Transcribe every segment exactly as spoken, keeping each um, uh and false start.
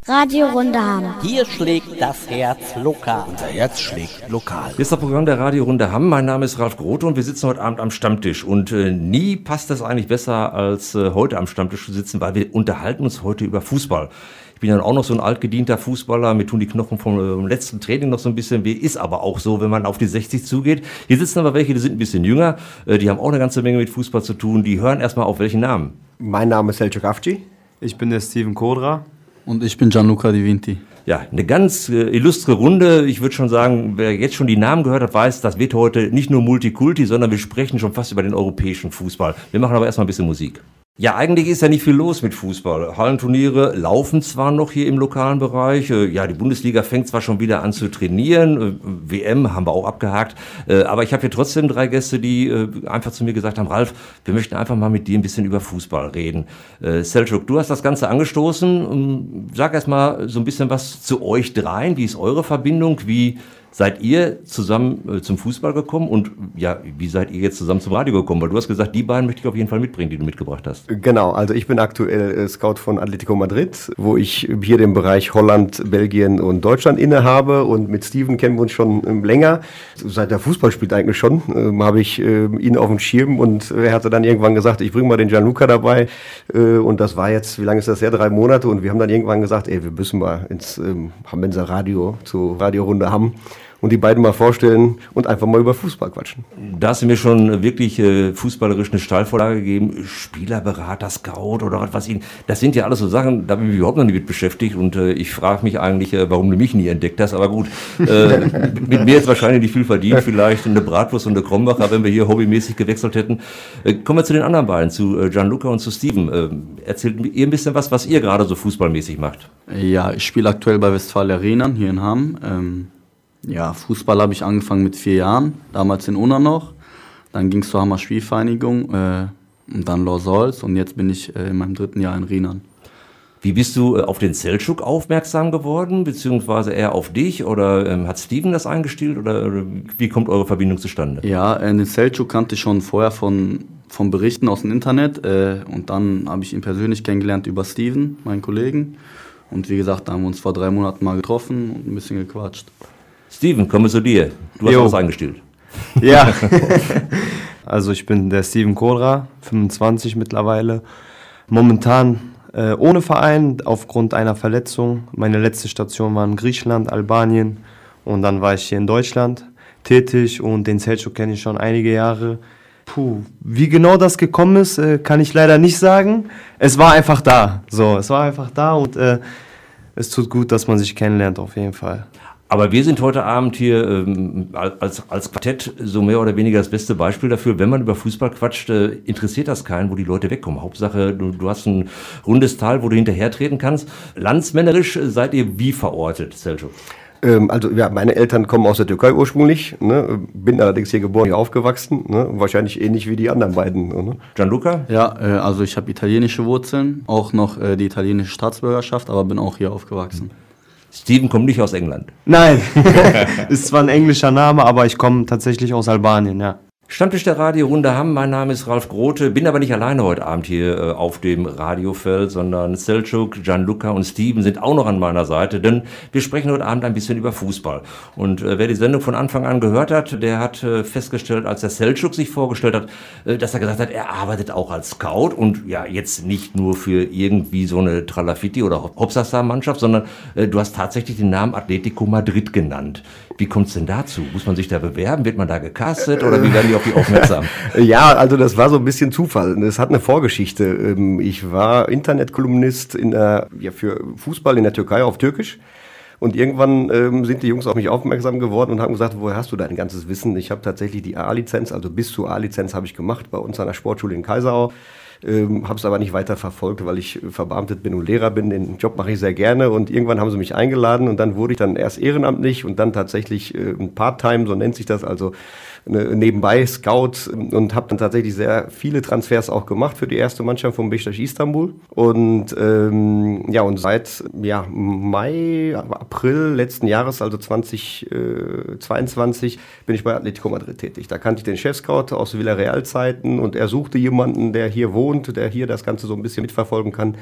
Radio Runde Hamm. Hier schlägt das Herz lokal. Unser Herz schlägt lokal. Hier ist das Programm der Radio Runde Hamm. Mein Name ist Ralf Grote und wir sitzen heute Abend am Stammtisch. Und äh, nie passt das eigentlich besser, als äh, heute am Stammtisch zu sitzen, weil wir unterhalten uns heute über Fußball. Ich bin ja auch noch so ein altgedienter Fußballer, mir tun die Knochen vom äh, letzten Training noch so ein bisschen weh, ist aber auch so, wenn man auf die sechzig zugeht. Hier sitzen aber welche, die sind ein bisschen jünger, äh, die haben auch eine ganze Menge mit Fußball zu tun, die hören erstmal auf welchen Namen. Mein Name ist Selçuk Avci. Ich bin der Steven Kodra. Und ich bin Gianluca Di Vinti. Ja, eine ganz äh, illustre Runde. Ich würde schon sagen, wer jetzt schon die Namen gehört hat, weiß, das wird heute nicht nur Multikulti, sondern wir sprechen schon fast über den europäischen Fußball. Wir machen aber erstmal ein bisschen Musik. Ja, eigentlich ist ja nicht viel los mit Fußball. Hallenturniere laufen zwar noch hier im lokalen Bereich. Ja, die Bundesliga fängt zwar schon wieder an zu trainieren. W M haben wir auch abgehakt. Aber ich habe hier trotzdem drei Gäste, die einfach zu mir gesagt haben, Ralf, wir möchten einfach mal mit dir ein bisschen über Fußball reden. Selçuk, du hast das Ganze angestoßen. Sag erst mal so ein bisschen was zu euch dreien. Wie ist eure Verbindung? Wie seid ihr zusammen äh, zum Fußball gekommen und ja, wie seid ihr jetzt zusammen zum Radio gekommen? Weil du hast gesagt, die beiden möchte ich auf jeden Fall mitbringen, die du mitgebracht hast. Genau, also ich bin aktuell äh, Scout von Atletico Madrid, wo ich hier den Bereich Holland, Belgien und Deutschland innehabe, und mit Steven kennen wir uns schon ähm, länger. Seit er Fußball spielt eigentlich schon, ähm, habe ich äh, ihn auf dem Schirm, und er hatte dann irgendwann gesagt, ich bringe mal den Gianluca dabei, äh, und das war jetzt, wie lange ist das her? Drei Monate, und wir haben dann irgendwann gesagt, ey, wir müssen mal ins ähm, Hammenser Radio, zur Radiorunde Hamm, und die beiden mal vorstellen und einfach mal über Fußball quatschen. Da hast du mir schon wirklich äh, fußballerisch eine Steilvorlage gegeben. Spielerberater, Scout oder was weiß ich. Das sind ja alles so Sachen, da habe ich mich überhaupt noch nicht mit beschäftigt, und äh, ich frage mich eigentlich, äh, warum du mich nie entdeckt hast. Aber gut, äh, mit mir jetzt wahrscheinlich nicht viel verdient, vielleicht eine Bratwurst und eine Krombacher, wenn wir hier hobbymäßig gewechselt hätten. Äh, kommen wir zu den anderen beiden, zu äh, Gianluca und zu Steven. Äh, erzählt ihr ein bisschen was, was ihr gerade so fußballmäßig macht. Ja, ich spiele aktuell bei Westfalia Rhenern hier in Hamm. Ähm, ja, Fußball habe ich angefangen mit vier Jahren, damals in Unna noch. Dann ging es zur Hammer Spielvereinigung äh, und dann Lorsolz, und jetzt bin ich äh, in meinem dritten Jahr in Rhenern. Wie bist du äh, auf den Selçuk aufmerksam geworden, beziehungsweise eher auf dich, oder ähm, hat Steven das eingestellt, oder, oder wie kommt eure Verbindung zustande? Ja, äh, den Selçuk kannte ich schon vorher von, von Berichten aus dem Internet, äh, und dann habe ich ihn persönlich kennengelernt über Steven, meinen Kollegen. Und wie gesagt, da haben wir uns vor drei Monaten mal getroffen und ein bisschen gequatscht. Steven, kommen wir zu dir. Du hast Jo. was eingestellt. Ja, also ich bin der Steven Kodra, fünfundzwanzig mittlerweile. Momentan äh, ohne Verein, aufgrund einer Verletzung. Meine letzte Station war in Griechenland, Albanien, und dann war ich hier in Deutschland tätig, und den Selçuk kenne ich schon einige Jahre. Puh, wie genau das gekommen ist, äh, kann ich leider nicht sagen. Es war einfach da, so, es war einfach da, und äh, es tut gut, dass man sich kennenlernt, auf jeden Fall. Aber wir sind heute Abend hier ähm, als, als Quartett so mehr oder weniger das beste Beispiel dafür. Wenn man über Fußball quatscht, äh, interessiert das keinen, wo die Leute wegkommen. Hauptsache, du, du hast ein rundes Tal, wo du hinterhertreten kannst. Landsmännerisch seid ihr wie verortet, Selçuk? Ähm, also ja, meine Eltern kommen aus der Türkei ursprünglich, ne? Bin allerdings hier geboren, hier aufgewachsen, ne? Wahrscheinlich ähnlich wie die anderen beiden. Ne? Gianluca? Ja, äh, also ich habe italienische Wurzeln, auch noch äh, die italienische Staatsbürgerschaft, aber bin auch hier aufgewachsen. Steven kommt nicht aus England. Nein, ist zwar ein englischer Name, aber ich komme tatsächlich aus Albanien, ja. Stammtisch der Radiorunde Hamm, mein Name ist Ralf Grote, bin aber nicht alleine heute Abend hier äh, auf dem Radiofeld, sondern Selçuk, Gianluca und Steven sind auch noch an meiner Seite, denn wir sprechen heute Abend ein bisschen über Fußball. Und äh, wer die Sendung von Anfang an gehört hat, der hat äh, festgestellt, als der Selçuk sich vorgestellt hat, äh, dass er gesagt hat, er arbeitet auch als Scout, und ja, jetzt nicht nur für irgendwie so eine Tralafitti- oder Hopsasa-Mannschaft, sondern äh, du hast tatsächlich den Namen Atletico Madrid genannt. Wie kommt es denn dazu? Muss man sich da bewerben? Wird man da gecastet, oder wie werden die auf die aufmerksam? Ja, also das war so ein bisschen Zufall. Es hat eine Vorgeschichte. Ich war Internetkolumnist in der, ja, für Fußball in der Türkei auf Türkisch. Und irgendwann ähm, sind die Jungs auf mich aufmerksam geworden und haben gesagt, woher hast du dein ganzes Wissen? Ich habe tatsächlich die A-Lizenz, also bis zur A-Lizenz habe ich gemacht bei uns an der Sportschule in Kaiserau. Ähm, habe es aber nicht weiter verfolgt, weil ich verbeamtet bin und Lehrer bin. Den Job mache ich sehr gerne, und irgendwann haben sie mich eingeladen, und dann wurde ich dann erst ehrenamtlich und dann tatsächlich äh, Part-Time, so nennt sich das, also ne, nebenbei Scout, und habe dann tatsächlich sehr viele Transfers auch gemacht für die erste Mannschaft von Beşiktaş Istanbul. Und ähm, ja, und seit ja, Mai, April letzten Jahres, also zwanzig zweiundzwanzig, bin ich bei Atletico Madrid tätig. Da kannte ich den Chef-Scout aus Villarreal-Zeiten, und er suchte jemanden, der hier wohnt, der hier das Ganze so ein bisschen mitverfolgen kann.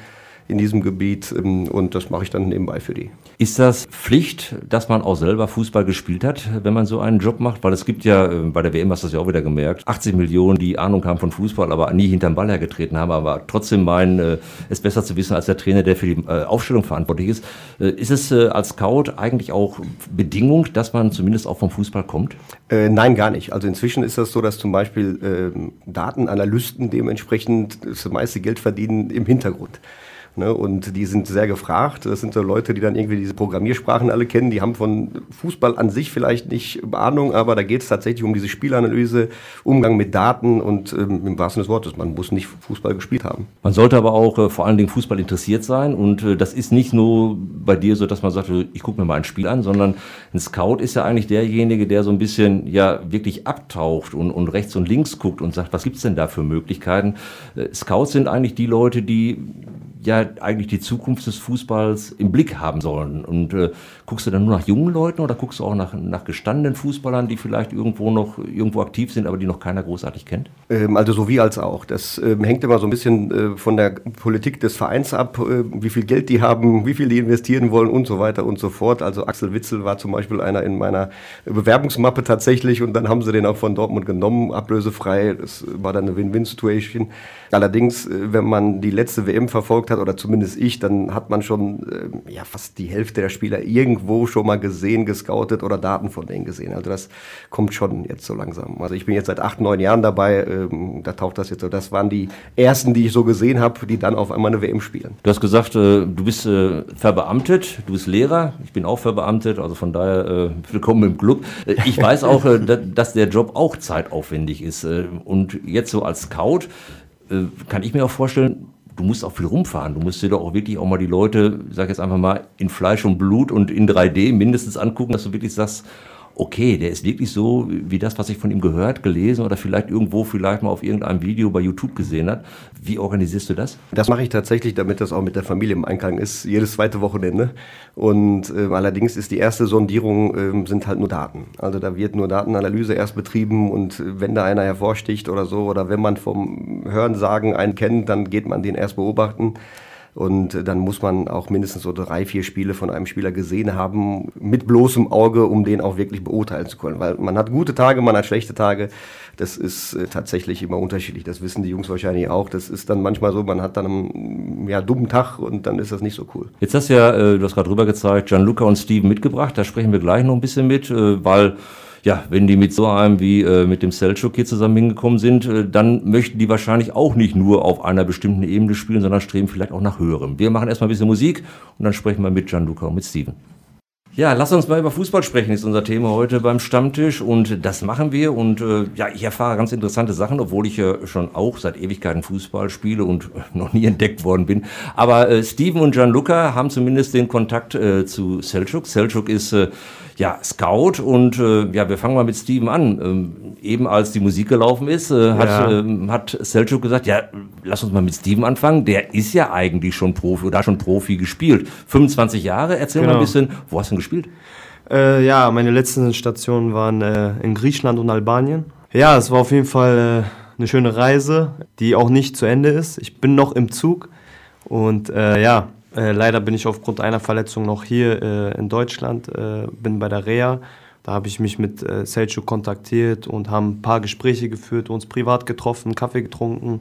in diesem Gebiet ähm, und das mache ich dann nebenbei für die. Ist das Pflicht, dass man auch selber Fußball gespielt hat, wenn man so einen Job macht? Weil es gibt ja, äh, bei der W M hast du das ja auch wieder gemerkt, achtzig Millionen, die Ahnung haben von Fußball, aber nie hinterm Ball hergetreten haben, aber trotzdem meinen, äh, es besser zu wissen als der Trainer, der für die äh, Aufstellung verantwortlich ist. Äh, ist es äh, als Scout eigentlich auch Bedingung, dass man zumindest auch vom Fußball kommt? Äh, nein, gar nicht. Also inzwischen ist das so, dass zum Beispiel äh, Datenanalysten dementsprechend das meiste Geld verdienen im Hintergrund. Ne, und die sind sehr gefragt. Das sind so Leute, die dann irgendwie diese Programmiersprachen alle kennen. Die haben von Fußball an sich vielleicht nicht Ahnung, aber da geht es tatsächlich um diese Spielanalyse, Umgang mit Daten und ähm, im wahrsten Sinne des Wortes, man muss nicht Fußball gespielt haben. Man sollte aber auch äh, vor allen Dingen Fußball interessiert sein und äh, das ist nicht nur bei dir so, dass man sagt, ich gucke mir mal ein Spiel an, sondern ein Scout ist ja eigentlich derjenige, der so ein bisschen ja wirklich abtaucht und, und rechts und links guckt und sagt, was gibt's denn da für Möglichkeiten? Äh, Scouts sind eigentlich die Leute, die ja eigentlich die Zukunft des Fußballs im Blick haben sollen. Und äh, guckst du dann nur nach jungen Leuten oder guckst du auch nach, nach gestandenen Fußballern, die vielleicht irgendwo noch irgendwo aktiv sind, aber die noch keiner großartig kennt? Ähm, also sowie als auch. Das ähm, hängt immer so ein bisschen äh, von der Politik des Vereins ab, äh, wie viel Geld die haben, wie viel die investieren wollen und so weiter und so fort. Also Axel Witsel war zum Beispiel einer in meiner Bewerbungsmappe tatsächlich und dann haben sie den auch von Dortmund genommen, ablösefrei. Das war dann eine Win-Win-Situation. Allerdings, äh, wenn man die letzte W M verfolgt hat, oder zumindest ich, dann hat man schon äh, ja, fast die Hälfte der Spieler irgendwo schon mal gesehen, gescoutet oder Daten von denen gesehen. Also das kommt schon jetzt so langsam. Also ich bin jetzt seit acht, neun Jahren dabei, ähm, da taucht das jetzt so. Das waren die ersten, die ich so gesehen habe, die dann auf einmal eine W M spielen. Du hast gesagt, äh, du bist äh, verbeamtet, du bist Lehrer, ich bin auch verbeamtet, also von daher äh, willkommen im Club. Äh, ich weiß auch, äh, dass der Job auch zeitaufwendig ist äh, und jetzt so als Scout äh, kann ich mir auch vorstellen, du musst auch viel rumfahren. Du musst dir doch auch wirklich auch mal die Leute, ich sag jetzt einfach mal, in Fleisch und Blut und in drei D mindestens angucken, dass du wirklich sagst, okay, der ist wirklich so wie das, was ich von ihm gehört, gelesen oder vielleicht irgendwo vielleicht mal auf irgendeinem Video bei YouTube gesehen hat. Wie organisierst du das? Das mache ich tatsächlich, damit das auch mit der Familie im Einklang ist, jedes zweite Wochenende. Und äh, allerdings ist die erste Sondierung, äh, sind halt nur Daten. Also da wird nur Datenanalyse erst betrieben und äh, wenn da einer hervorsticht oder so oder wenn man vom Hörensagen einen kennt, dann geht man den erst beobachten. Und dann muss man auch mindestens so drei, vier Spiele von einem Spieler gesehen haben, mit bloßem Auge, um den auch wirklich beurteilen zu können. Weil man hat gute Tage, man hat schlechte Tage. Das ist äh, tatsächlich immer unterschiedlich. Das wissen die Jungs wahrscheinlich auch. Das ist dann manchmal so, man hat dann einen ja, dummen Tag und dann ist das nicht so cool. Jetzt hast du ja, äh, du hast gerade rüber gezeigt, Gianluca und Steven mitgebracht. Da sprechen wir gleich noch ein bisschen mit, äh, weil... Ja, wenn die mit so einem wie äh, mit dem Selçuk hier zusammen hingekommen sind, äh, dann möchten die wahrscheinlich auch nicht nur auf einer bestimmten Ebene spielen, sondern streben vielleicht auch nach höherem. Wir machen erstmal ein bisschen Musik und dann sprechen wir mit Gianluca und mit Steven. Ja, lass uns mal über Fußball sprechen, ist unser Thema heute beim Stammtisch und das machen wir und äh, ja, ich erfahre ganz interessante Sachen, obwohl ich ja schon auch seit Ewigkeiten Fußball spiele und noch nie entdeckt worden bin. Aber äh, Steven und Gianluca haben zumindest den Kontakt äh, zu Selçuk. Selçuk ist äh, ja Scout und äh, ja, wir fangen mal mit Steven an. Ähm, eben als die Musik gelaufen ist, äh, hat, Ja. ähm, hat Selçuk gesagt, ja, lass uns mal mit Steven anfangen. Der ist ja eigentlich schon Profi oder hat schon Profi gespielt. fünfundzwanzig Jahre, erzähl mal Genau. ein bisschen, wo hast du denn gespielt? Äh, ja, meine letzten Stationen waren äh, in Griechenland und Albanien. Ja, es war auf jeden Fall äh, eine schöne Reise, die auch nicht zu Ende ist. Ich bin noch im Zug und äh, ja, äh, leider bin ich aufgrund einer Verletzung noch hier äh, in Deutschland, äh, bin bei der Reha. Da habe ich mich mit äh, Selçuk kontaktiert und haben ein paar Gespräche geführt, uns privat getroffen, Kaffee getrunken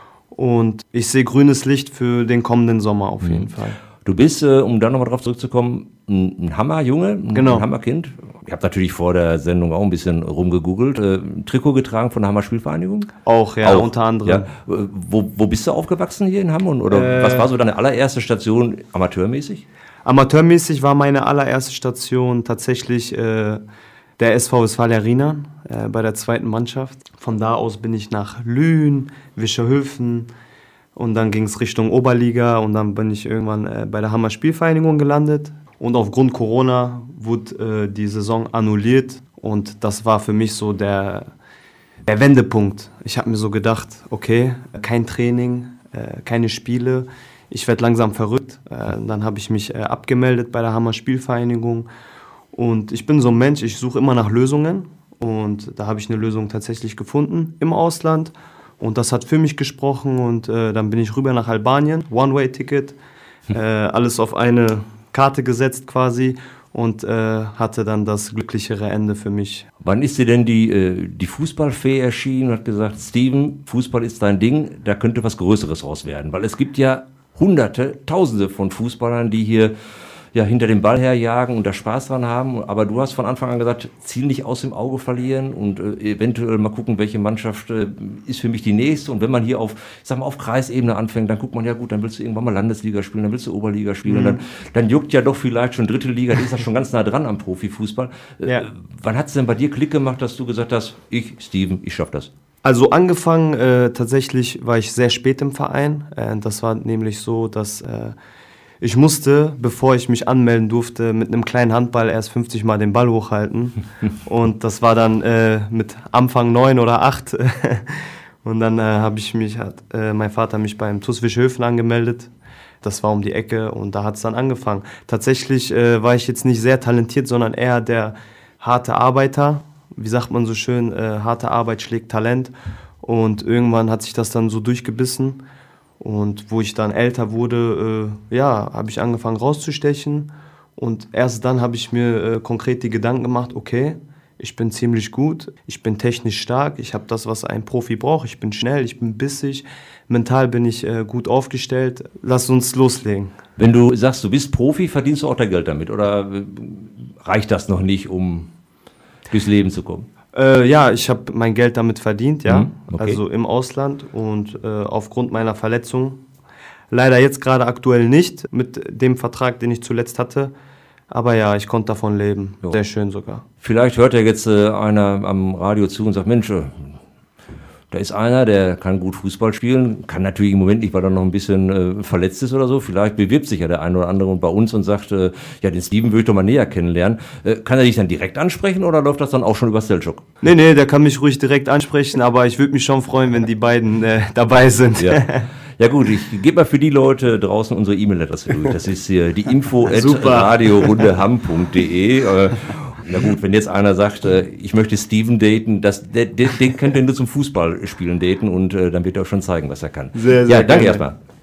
und ich sehe grünes Licht für den kommenden Sommer auf jeden Fall. Du bist, äh, um da nochmal drauf zurückzukommen, ein, ein Hammerjunge, ein, Genau. ein Hammerkind. Ich habe natürlich vor der Sendung auch ein bisschen rumgegoogelt. Äh, ein Trikot getragen von der Hammer Spielvereinigung? Auch, ja, Auch, unter anderem. Ja. Äh, Wo, wo bist du aufgewachsen hier in Hamm? Oder Äh, was war so deine allererste Station amateurmäßig? Amateurmäßig war meine allererste Station tatsächlich äh, der S V Westfalia Rheinland äh, bei der zweiten Mannschaft. Von da aus bin ich nach Lünen, Wischerhöfen und dann ging es Richtung Oberliga und dann bin ich irgendwann äh, bei der Hammer Spielvereinigung gelandet. Und aufgrund Corona wurde äh, die Saison annulliert und das war für mich so der, der Wendepunkt. Ich habe mir so gedacht, okay, kein Training, äh, keine Spiele. Ich werde langsam verrückt. Äh, dann habe ich mich äh, abgemeldet bei der Hammer Spielvereinigung. Und ich bin so ein Mensch, ich suche immer nach Lösungen. Und da habe ich eine Lösung tatsächlich gefunden im Ausland. Und das hat für mich gesprochen. Und äh, dann bin ich rüber nach Albanien, One-Way-Ticket. äh, alles auf eine Karte gesetzt quasi und äh, hatte dann das glücklichere Ende für mich. Wann ist dir denn die, äh, die Fußballfee erschienen und hat gesagt, Steven, Fußball ist dein Ding, da könnte was Größeres raus werden? Weil es gibt ja Hunderte, Tausende von Fußballern, die hier ja hinter dem Ball herjagen und da Spaß dran haben. Aber du hast von Anfang an gesagt, Ziel nicht aus dem Auge verlieren und äh, eventuell mal gucken, welche Mannschaft äh, ist für mich die nächste. Und wenn man hier auf, ich sag mal, auf Kreisebene anfängt, dann guckt man, ja gut, dann willst du irgendwann mal Landesliga spielen, dann willst du Oberliga spielen. Mhm. Und dann, dann juckt ja doch vielleicht schon dritte Liga, die ist ja schon ganz nah dran am Profifußball. Äh, ja. Wann hat es denn bei dir Klick gemacht, dass du gesagt hast, ich, Steven, ich schaff das? Also angefangen, äh, tatsächlich war ich sehr spät im Verein. Äh, das war nämlich so, dass äh, ich musste, bevor ich mich anmelden durfte, mit einem kleinen Handball erst fünfzig Mal den Ball hochhalten. Und das war dann äh, mit Anfang neun oder acht. Und dann äh, habe ich mich, hat äh, mein Vater mich beim T U S Wischhöfen angemeldet. Das war um die Ecke und da hat es dann angefangen. Tatsächlich äh, war ich jetzt nicht sehr talentiert, sondern eher der harte Arbeiter. Wie sagt man so schön, äh, harte Arbeit schlägt Talent. Und irgendwann hat sich das dann so durchgebissen. Und wo ich dann älter wurde, äh, ja, habe ich angefangen rauszustechen. Und erst dann habe ich mir äh, konkret die Gedanken gemacht, okay, ich bin ziemlich gut, ich bin technisch stark, ich habe das, was ein Profi braucht, ich bin schnell, ich bin bissig, mental bin ich äh, gut aufgestellt, lass uns loslegen. Wenn du sagst, du bist Profi, verdienst du auch dein Geld damit oder reicht das noch nicht, um durchs Leben zu kommen? Äh, ja, ich habe mein Geld damit verdient, ja, mhm, okay. Also im Ausland und äh, aufgrund meiner Verletzung, leider jetzt gerade aktuell nicht mit dem Vertrag, den ich zuletzt hatte, aber ja, ich konnte davon leben, jo. Sehr schön sogar. Vielleicht hört ja jetzt äh, einer am Radio zu und sagt, Mensch, äh, da ist einer, der kann gut Fußball spielen, kann natürlich im Moment nicht, weil er noch ein bisschen äh, verletzt ist oder so. Vielleicht bewirbt sich ja der eine oder andere bei uns und sagt, äh, ja, den Steven würde ich doch mal näher kennenlernen. Äh, kann er dich dann direkt ansprechen oder läuft das dann auch schon über Selçuk? Nee, nee, der kann mich ruhig direkt ansprechen, aber ich würde mich schon freuen, wenn die beiden äh, dabei sind. Ja. Ja gut, ich gebe mal für die Leute draußen unsere E-Mail-Adresse durch. Das ist hier die info at radiorundeham punkt de. Äh, Na gut, wenn jetzt einer sagt, äh, ich möchte Steven daten, das, der, der, den könnt ihr nur zum Fußballspielen daten und äh, dann wird er auch schon zeigen, was er kann. Sehr, sehr ja, danke gerne. erstmal.